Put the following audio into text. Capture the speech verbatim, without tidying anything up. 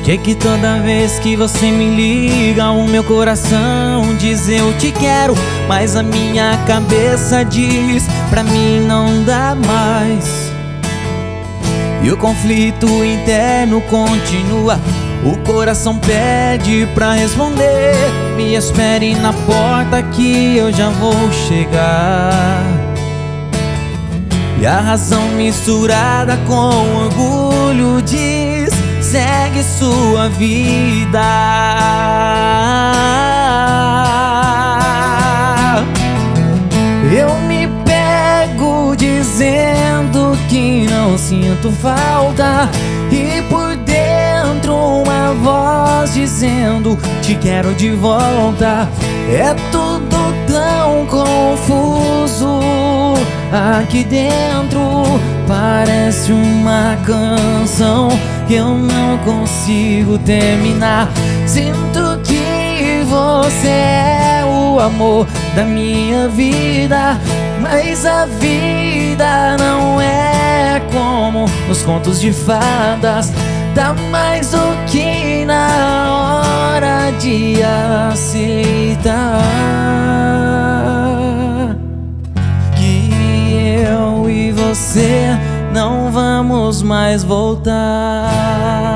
Sei que toda vez que você me liga, o meu coração diz eu te quero, mas a minha cabeça diz pra mim não dá mais. E o conflito interno continua, o coração pede pra responder. Me espere na porta que eu já vou chegar. E a razão misturada com orgulho diz: segue sua vida. Eu me pego dizendo que não sinto falta, e por dentro uma voz dizendo te quero de volta. É tudo tão confuso aqui dentro, parece uma canção que eu não consigo terminar. Sinto que você é o amor da minha vida, mas a vida não é como nos contos de fadas. Tá mais do que na hora de aceitar que eu e você não vamos mais voltar.